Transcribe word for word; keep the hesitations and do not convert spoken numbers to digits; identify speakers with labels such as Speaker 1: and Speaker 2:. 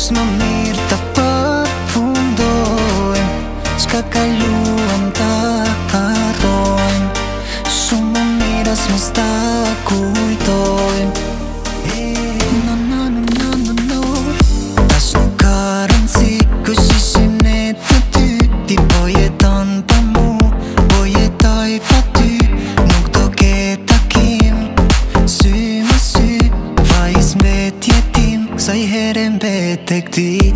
Speaker 1: Kus më mirë të përfundojmë, s'ka kaluam ta harrojmë. Shumë më mirë as mos ta kujtojmë. No, no, no, no, no, no. Tash nuk ka rëndësi kush ishim ne të dy. Ti po jeton pa mu, po jetoj pa ty. Nuk do ke takim, sy më sy. Vajz mbet jetim, kësaj here mbet tek ti.